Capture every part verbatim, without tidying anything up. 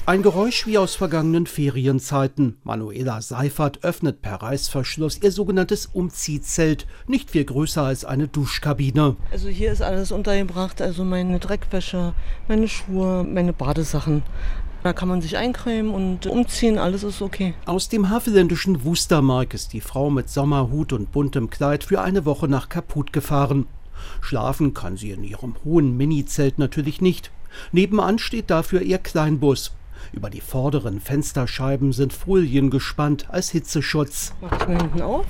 Ein Geräusch wie aus vergangenen Ferienzeiten. Manuela Seifert öffnet per Reißverschluss ihr sogenanntes Umziehzelt, nicht viel größer als eine Duschkabine. Also hier ist alles untergebracht, also meine Dreckwäsche, meine Schuhe, meine Badesachen. Da kann man sich eincremen und umziehen, alles ist okay. Aus dem havelländischen Wustermark ist die Frau mit Sommerhut und buntem Kleid für eine Woche nach Kaput gefahren. Schlafen kann sie in ihrem hohen Minizelt natürlich nicht. Nebenan steht dafür ihr Kleinbus. Über die vorderen Fensterscheiben sind Folien gespannt als Hitzeschutz. Mach ich mal hinten auf.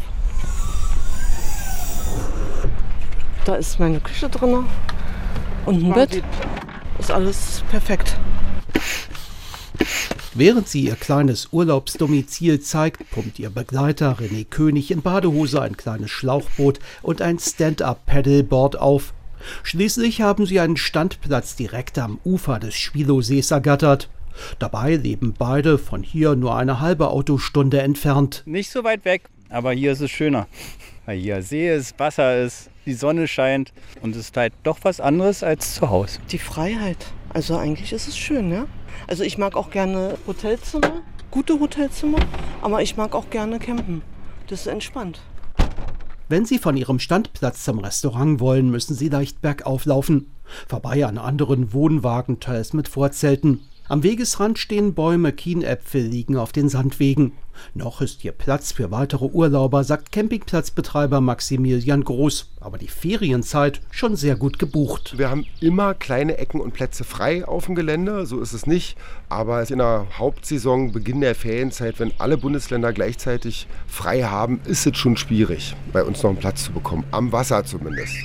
Da ist meine Küche drin und ein Bett. Ist alles perfekt. Während sie ihr kleines Urlaubsdomizil zeigt, pumpt ihr Begleiter René König in Badehose ein kleines Schlauchboot und ein Stand-up-Paddleboard auf. Schließlich haben sie einen Standplatz direkt am Ufer des Schwilowsees ergattert. Dabei leben beide von hier nur eine halbe Autostunde entfernt. Nicht so weit weg, aber hier ist es schöner. Weil hier See ist, Wasser ist, die Sonne scheint und es ist halt doch was anderes als zu Hause. Die Freiheit. Also eigentlich ist es schön, ja. Also ich mag auch gerne Hotelzimmer, gute Hotelzimmer, aber ich mag auch gerne campen. Das ist entspannt. Wenn Sie von Ihrem Standplatz zum Restaurant wollen, müssen Sie leicht bergauf laufen. Vorbei an anderen Wohnwagen, teils mit Vorzelten. Am Wegesrand stehen Bäume, Kienäpfel liegen auf den Sandwegen. Noch ist hier Platz für weitere Urlauber, sagt Campingplatzbetreiber Maximilian Groß. Aber die Ferienzeit schon sehr gut gebucht. Wir haben immer kleine Ecken und Plätze frei auf dem Gelände, so ist es nicht. Aber in der Hauptsaison, Beginn der Ferienzeit, wenn alle Bundesländer gleichzeitig frei haben, ist es schon schwierig, bei uns noch einen Platz zu bekommen. Am Wasser zumindest.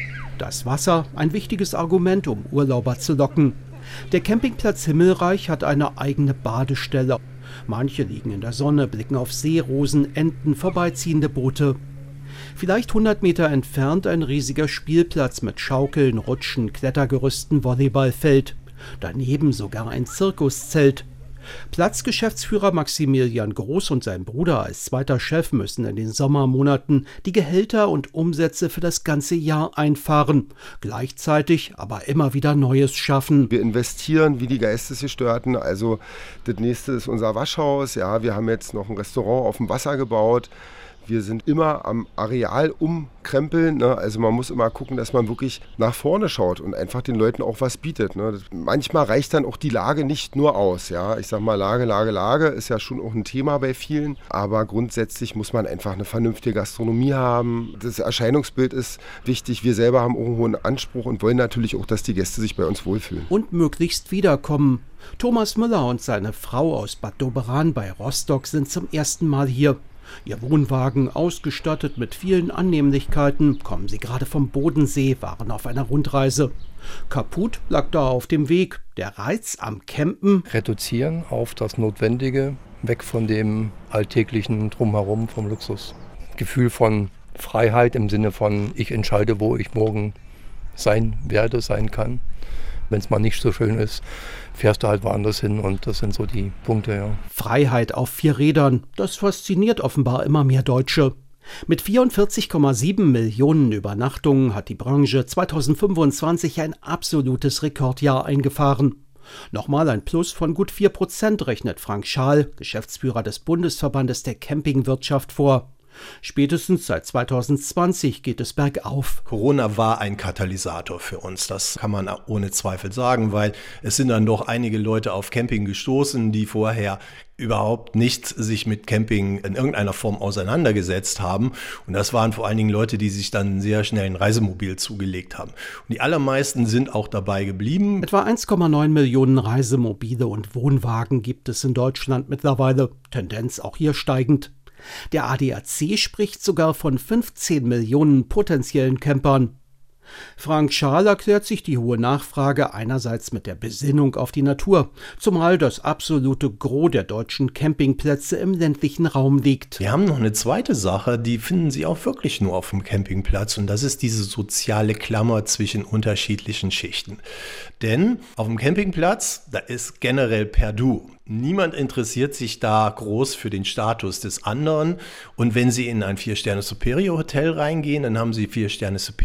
Das Wasser, ein wichtiges Argument, um Urlauber zu locken. Der Campingplatz Himmelreich hat eine eigene Badestelle. Manche liegen in der Sonne, blicken auf Seerosen, Enten, vorbeiziehende Boote. Vielleicht hundert Meter entfernt ein riesiger Spielplatz mit Schaukeln, Rutschen, Klettergerüsten, Volleyballfeld. Daneben sogar ein Zirkuszelt. Platzgeschäftsführer Maximilian Groß und sein Bruder als zweiter Chef müssen in den Sommermonaten die Gehälter und Umsätze für das ganze Jahr einfahren, gleichzeitig aber immer wieder Neues schaffen. Wir investieren wie die Geistesgestörten, also das nächste ist unser Waschhaus, ja, wir haben jetzt noch ein Restaurant auf dem Wasser gebaut. Wir sind immer am Areal umkrempeln, ne? Also man muss immer gucken, dass man wirklich nach vorne schaut und einfach den Leuten auch was bietet. Ne? Manchmal reicht dann auch die Lage nicht nur aus. Ja? Ich sag mal, Lage, Lage, Lage ist ja schon auch ein Thema bei vielen. Aber grundsätzlich muss man einfach eine vernünftige Gastronomie haben. Das Erscheinungsbild ist wichtig. Wir selber haben auch einen hohen Anspruch und wollen natürlich auch, dass die Gäste sich bei uns wohlfühlen. Und möglichst wiederkommen. Thomas Müller und seine Frau aus Bad Doberan bei Rostock sind zum ersten Mal hier. Ihr Wohnwagen, ausgestattet mit vielen Annehmlichkeiten, kommen sie gerade vom Bodensee, waren auf einer Rundreise. Kaput lag da auf dem Weg. Der Reiz am Campen: reduzieren auf das Notwendige, weg von dem alltäglichen Drumherum, vom Luxus. Gefühl von Freiheit im Sinne von, ich entscheide, wo ich morgen sein werde, sein kann. Wenn es mal nicht so schön ist, fährst du halt woanders hin und das sind so die Punkte, ja. Freiheit auf vier Rädern, das fasziniert offenbar immer mehr Deutsche. Mit vierundvierzig Komma sieben Millionen Übernachtungen hat die Branche zweitausendfünfundzwanzig ein absolutes Rekordjahr eingefahren. Nochmal ein Plus von gut vier Prozent rechnet Frank Schaal, Geschäftsführer des Bundesverbandes der Campingwirtschaft, vor. Spätestens seit zweitausendzwanzig geht es bergauf. Corona war ein Katalysator für uns, das kann man ohne Zweifel sagen, weil es sind dann doch einige Leute auf Camping gestoßen, die vorher überhaupt nicht sich mit Camping in irgendeiner Form auseinandergesetzt haben. Und das waren vor allen Dingen Leute, die sich dann sehr schnell ein Reisemobil zugelegt haben. Und die allermeisten sind auch dabei geblieben. Etwa eins Komma neun Millionen Reisemobile und Wohnwagen gibt es in Deutschland mittlerweile. Tendenz auch hier steigend. Der A D A C spricht sogar von fünfzehn Millionen potenziellen Campern. Frank Schaal erklärt sich die hohe Nachfrage einerseits mit der Besinnung auf die Natur, zumal das absolute Gros der deutschen Campingplätze im ländlichen Raum liegt. Wir haben noch eine zweite Sache, die finden Sie auch wirklich nur auf dem Campingplatz, und das ist diese soziale Klammer zwischen unterschiedlichen Schichten. Denn auf dem Campingplatz, da ist generell per Du. Niemand interessiert sich da groß für den Status des anderen. Und wenn Sie in ein Vier-Sterne-Superior-Hotel reingehen, dann haben Sie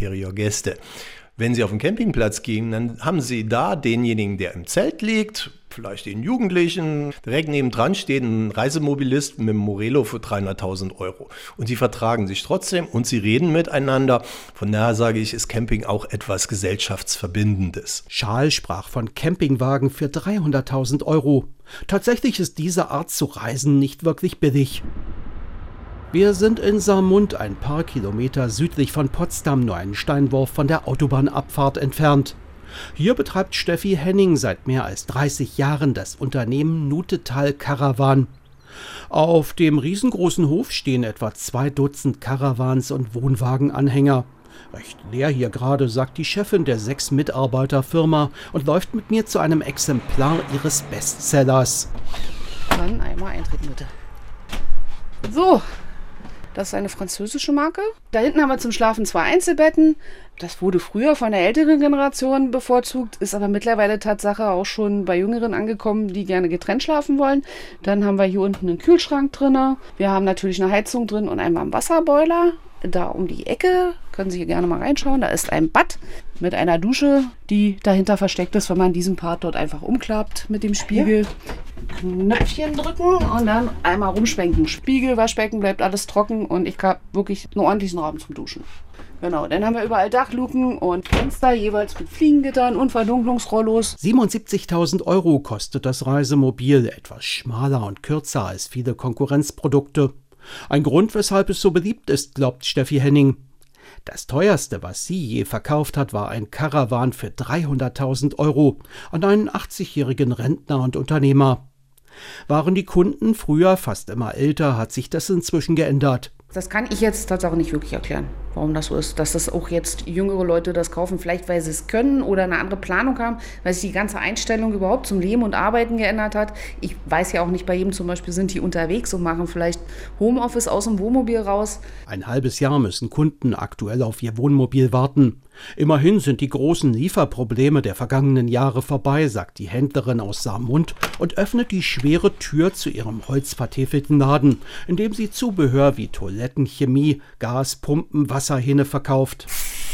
Vier-Sterne-Superior-Gäste. Wenn Sie auf den Campingplatz gehen, dann haben Sie da denjenigen, der im Zelt liegt, vielleicht den Jugendlichen. Direkt nebendran steht ein Reisemobilist mit einem Morelo für dreihunderttausend Euro. Und sie vertragen sich trotzdem und sie reden miteinander. Von daher sage ich, ist Camping auch etwas Gesellschaftsverbindendes. Schaal sprach von Campingwagen für dreihunderttausend Euro. Tatsächlich ist diese Art zu reisen nicht wirklich billig. Wir sind in Saarmund, ein paar Kilometer südlich von Potsdam, nur einen Steinwurf von der Autobahnabfahrt entfernt. Hier betreibt Steffi Henning seit mehr als dreißig Jahren das Unternehmen Nutetal Caravan. Auf dem riesengroßen Hof stehen etwa zwei Dutzend Caravans und Wohnwagenanhänger. Recht leer hier gerade, sagt die Chefin der sechs Mitarbeiterfirma und läuft mit mir zu einem Exemplar ihres Bestsellers. Dann einmal eintreten bitte. So. Das ist eine französische Marke. Da hinten haben wir zum Schlafen zwei Einzelbetten. Das wurde früher von der älteren Generation bevorzugt, ist aber mittlerweile Tatsache auch schon bei Jüngeren angekommen, die gerne getrennt schlafen wollen. Dann haben wir hier unten einen Kühlschrank drin. Wir haben natürlich eine Heizung drin und einmal einen Wasserboiler. Da um die Ecke, können Sie hier gerne mal reinschauen, da ist ein Bad mit einer Dusche, die dahinter versteckt ist, wenn man diesen Part dort einfach umklappt mit dem Spiegel. Ja. Knöpfchen drücken und dann einmal rumschwenken. Spiegel, Waschbecken, bleibt alles trocken und ich habe wirklich einen ordentlichen Raum zum Duschen. Genau, dann haben wir überall Dachluken und Fenster, jeweils mit Fliegengittern und Verdunklungsrollos. siebenundsiebzigtausend Euro kostet das Reisemobil, etwas schmaler und kürzer als viele Konkurrenzprodukte. Ein Grund, weshalb es so beliebt ist, glaubt Steffi Henning. Das teuerste, was sie je verkauft hat, war ein Caravan für dreihunderttausend Euro an einen achtzigjährigen Rentner und Unternehmer. Waren die Kunden früher fast immer älter, hat sich das inzwischen geändert. Das kann ich jetzt tatsächlich nicht wirklich erklären, warum das so ist. Dass das auch jetzt jüngere Leute das kaufen, vielleicht weil sie es können oder eine andere Planung haben, weil sich die ganze Einstellung überhaupt zum Leben und Arbeiten geändert hat. Ich weiß ja auch nicht, bei jedem zum Beispiel sind die unterwegs und machen vielleicht Homeoffice aus dem Wohnmobil raus. Ein halbes Jahr müssen Kunden aktuell auf ihr Wohnmobil warten. Immerhin sind die großen Lieferprobleme der vergangenen Jahre vorbei, sagt die Händlerin aus Saarmund und öffnet die schwere Tür zu ihrem holzvertäfelten Laden, in dem sie Zubehör wie Toiletten, Chemie, Gas, Pumpen, Wasserhähne verkauft.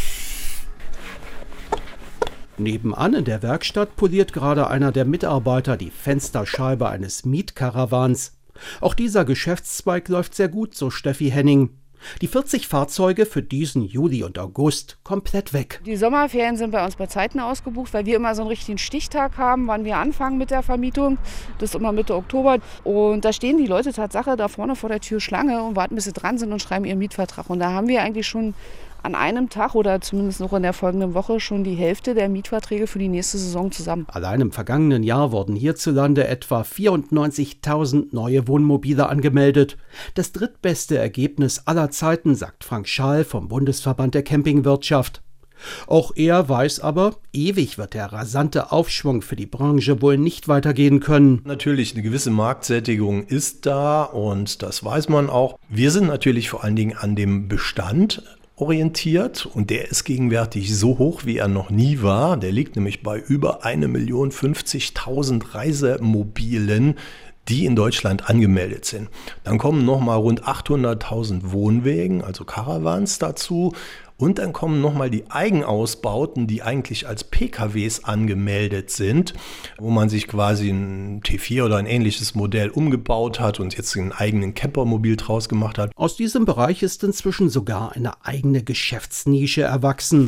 Nebenan in der Werkstatt poliert gerade einer der Mitarbeiter die Fensterscheibe eines Mietkarawans. Auch dieser Geschäftszweig läuft sehr gut, so Steffi Henning. Die vierzig Fahrzeuge für diesen Juli und August komplett weg. Die Sommerferien sind bei uns bei Zeiten ausgebucht, weil wir immer so einen richtigen Stichtag haben, wann wir anfangen mit der Vermietung. Das ist immer Mitte Oktober. Und da stehen die Leute Tatsache da vorne vor der Tür Schlange und warten, bis sie dran sind und schreiben ihren Mietvertrag. Und da haben wir eigentlich schon an einem Tag oder zumindest noch in der folgenden Woche schon die Hälfte der Mietverträge für die nächste Saison zusammen. Allein im vergangenen Jahr wurden hierzulande etwa vierundneunzigtausend neue Wohnmobile angemeldet. Das drittbeste Ergebnis aller Zeiten, sagt Frank Schaal vom Bundesverband der Campingwirtschaft. Auch er weiß aber, ewig wird der rasante Aufschwung für die Branche wohl nicht weitergehen können. Natürlich, eine gewisse Marktsättigung ist da und das weiß man auch. Wir sind natürlich vor allen Dingen an dem Bestand orientiert und der ist gegenwärtig so hoch, wie er noch nie war. Der liegt nämlich bei über eine Million fünfzigtausend Reisemobilen, die in Deutschland angemeldet sind. Dann kommen nochmal rund achthunderttausend Wohnwägen, also Caravans dazu. Und dann kommen nochmal die Eigenausbauten, die eigentlich als P K Ws angemeldet sind, wo man sich quasi ein T vier oder ein ähnliches Modell umgebaut hat und jetzt einen eigenen Campermobil draus gemacht hat. Aus diesem Bereich ist inzwischen sogar eine eigene Geschäftsnische erwachsen.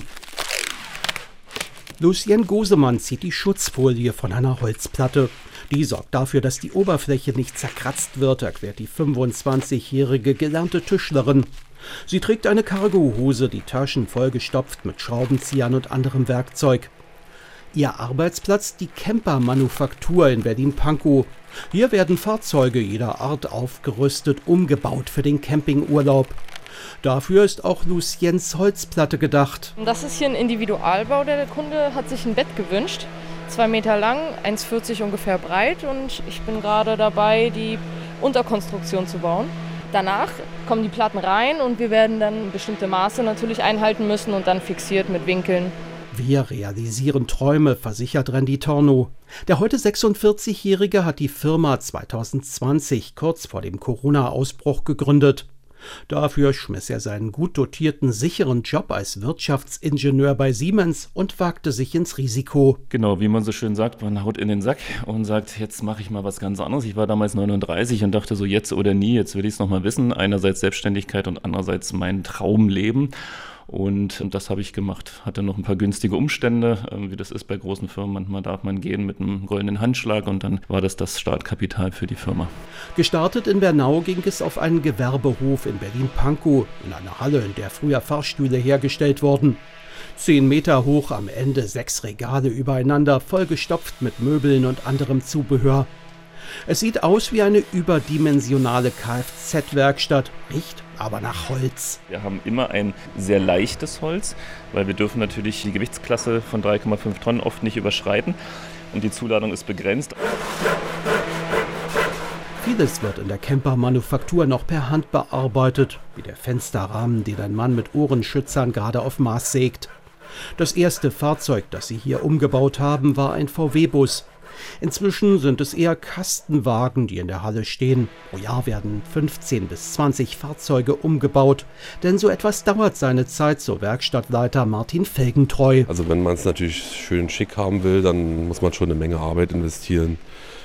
Lucien Gosemann zieht die Schutzfolie von einer Holzplatte. Die sorgt dafür, dass die Oberfläche nicht zerkratzt wird, erklärt die fünfundzwanzigjährige gelernte Tischlerin. Sie trägt eine Cargohose, die Taschen vollgestopft mit Schraubenziehern und anderem Werkzeug. Ihr Arbeitsplatz die Camper-Manufaktur in Berlin-Pankow. Hier werden Fahrzeuge jeder Art aufgerüstet, umgebaut für den Campingurlaub. Dafür ist auch Luciens Holzplatte gedacht. Das ist hier ein Individualbau, der Kunde hat sich ein Bett gewünscht. Zwei Meter lang, eins vierzig ungefähr breit und ich bin gerade dabei, die Unterkonstruktion zu bauen. Danach kommen die Platten rein und wir werden dann bestimmte Maße natürlich einhalten müssen und dann fixiert mit Winkeln. Wir realisieren Träume, versichert Randy Tornow. Der heute sechsundvierzigjährige hat die Firma zweitausendzwanzig, kurz vor dem Corona-Ausbruch, gegründet. Dafür schmiss er seinen gut dotierten, sicheren Job als Wirtschaftsingenieur bei Siemens und wagte sich ins Risiko. Genau, wie man so schön sagt, man haut in den Sack und sagt, jetzt mache ich mal was ganz anderes. Ich war damals neununddreißig und dachte so, jetzt oder nie, jetzt will ich es nochmal wissen. Einerseits Selbstständigkeit und andererseits mein Traumleben. Und das habe ich gemacht. Hatte noch ein paar günstige Umstände, wie das ist bei großen Firmen. Manchmal darf man gehen mit einem goldenen Handschlag und dann war das das Startkapital für die Firma. Gestartet in Bernau ging es auf einen Gewerbehof in Berlin-Pankow, in einer Halle, in der früher Fahrstühle hergestellt wurden. Zehn Meter hoch, am Ende sechs Regale übereinander, vollgestopft mit Möbeln und anderem Zubehör. Es sieht aus wie eine überdimensionale Kfz-Werkstatt, riecht aber nach Holz. Wir haben immer ein sehr leichtes Holz, weil wir dürfen natürlich die Gewichtsklasse von drei Komma fünf Tonnen oft nicht überschreiten und die Zuladung ist begrenzt. Vieles wird in der Camper-Manufaktur noch per Hand bearbeitet, wie der Fensterrahmen, den ein Mann mit Ohrenschützern gerade auf Maß sägt. Das erste Fahrzeug, das sie hier umgebaut haben, war ein V W-Bus. Inzwischen sind es eher Kastenwagen, die in der Halle stehen. Pro Jahr werden fünfzehn bis zwanzig Fahrzeuge umgebaut. Denn so etwas dauert seine Zeit, so Werkstattleiter Martin Felgentreu. Also wenn man es natürlich schön schick haben will, dann muss man schon eine Menge Arbeit investieren.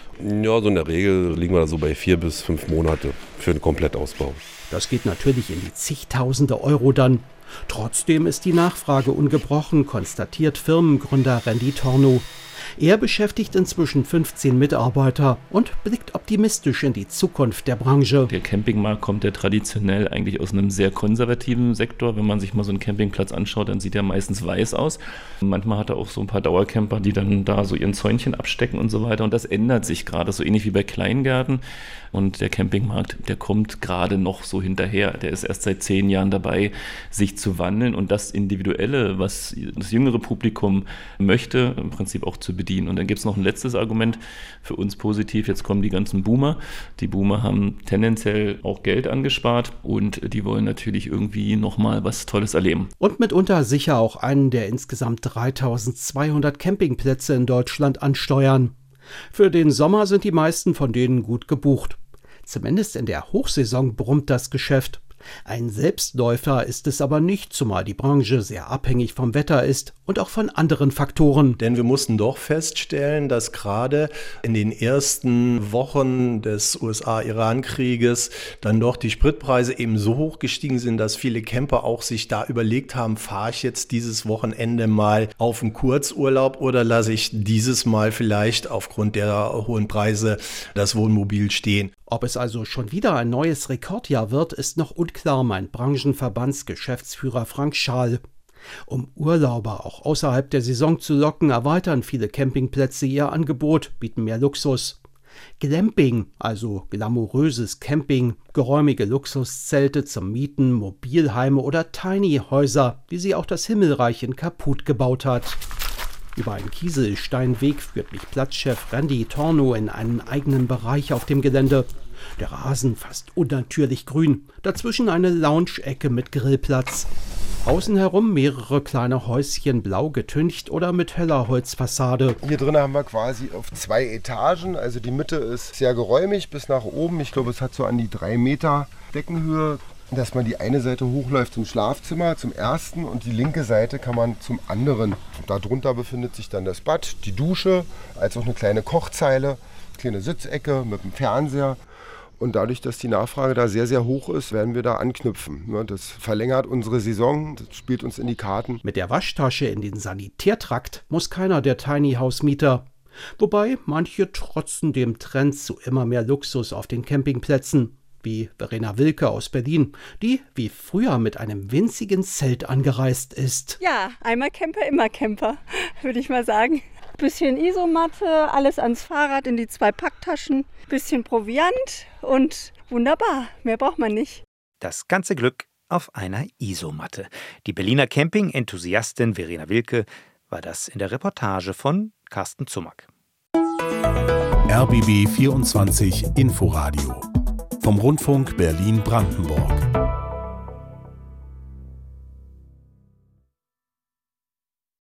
Ja, so in der Regel liegen wir da so bei vier bis fünf Monate für einen Komplettausbau. Das geht natürlich in die zigtausende Euro dann. Trotzdem ist die Nachfrage ungebrochen, konstatiert Firmengründer Randy Tornow. Er beschäftigt inzwischen fünfzehn Mitarbeiter und blickt optimistisch in die Zukunft der Branche. Der Campingmarkt kommt ja traditionell eigentlich aus einem sehr konservativen Sektor. Wenn man sich mal so einen Campingplatz anschaut, dann sieht er meistens weiß aus. Manchmal hat er auch so ein paar Dauercamper, die dann da so ihren Zäunchen abstecken und so weiter. Und das ändert sich gerade, so ähnlich wie bei Kleingärten. Und der Campingmarkt, der kommt gerade noch so hinterher. Der ist erst seit zehn Jahren dabei, sich zu wandeln und das Individuelle, was das jüngere Publikum möchte, im Prinzip auch zu bedienen. Und dann gibt es noch ein letztes Argument für uns positiv. Jetzt kommen die ganzen Boomer. Die Boomer haben tendenziell auch Geld angespart und die wollen natürlich irgendwie nochmal was Tolles erleben. Und mitunter sicher auch einen der insgesamt dreitausendzweihundert Campingplätze in Deutschland ansteuern. Für den Sommer sind die meisten von denen gut gebucht. Zumindest in der Hochsaison brummt das Geschäft. Ein Selbstläufer ist es aber nicht, zumal die Branche sehr abhängig vom Wetter ist und auch von anderen Faktoren. Denn wir mussten doch feststellen, dass gerade in den ersten Wochen des U S A-Iran-Krieges dann doch die Spritpreise eben so hoch gestiegen sind, dass viele Camper auch sich da überlegt haben, fahre ich jetzt dieses Wochenende mal auf einen Kurzurlaub oder lasse ich dieses Mal vielleicht aufgrund der hohen Preise das Wohnmobil stehen. Ob es also schon wieder ein neues Rekordjahr wird, ist noch unklar, meint Branchenverbandsgeschäftsführer Frank Schaal. Um Urlauber auch außerhalb der Saison zu locken, erweitern viele Campingplätze ihr Angebot, bieten mehr Luxus. Glamping, also glamouröses Camping, geräumige Luxuszelte zum Mieten, Mobilheime oder Tiny-Häuser, wie sie auch das Himmelreich in Kaput gebaut hat. Über einen Kieselsteinweg führt mich Platzchef Randy Tornow in einen eigenen Bereich auf dem Gelände. Der Rasen fast unnatürlich grün, dazwischen eine Lounge-Ecke mit Grillplatz. Außen herum mehrere kleine Häuschen, blau getüncht oder mit heller Holzfassade. Hier drin haben wir quasi auf zwei Etagen, also die Mitte ist sehr geräumig bis nach oben. Ich glaube, es hat so an die drei Meter Deckenhöhe. Dass man die eine Seite hochläuft zum Schlafzimmer, zum ersten, und die linke Seite kann man zum anderen. Darunter befindet sich dann das Bad, die Dusche, als auch eine kleine Kochzeile, kleine Sitzecke mit einem Fernseher. Und dadurch, dass die Nachfrage da sehr, sehr hoch ist, werden wir da anknüpfen. Das verlängert unsere Saison, das spielt uns in die Karten. Mit der Waschtasche in den Sanitärtrakt muss keiner der Tiny House Mieter. Wobei manche trotzen dem Trend zu immer mehr Luxus auf den Campingplätzen. Wie Verena Wilke aus Berlin, die wie früher mit einem winzigen Zelt angereist ist. Ja, einmal Camper, immer Camper, würde ich mal sagen. Bisschen Isomatte, alles ans Fahrrad in die zwei Packtaschen, bisschen Proviant und wunderbar, mehr braucht man nicht. Das ganze Glück auf einer Isomatte. Die Berliner Camping-Enthusiastin Verena Wilke war das in der Reportage von Carsten Zummack. R B B vierundzwanzig Inforadio vom Rundfunk Berlin-Brandenburg.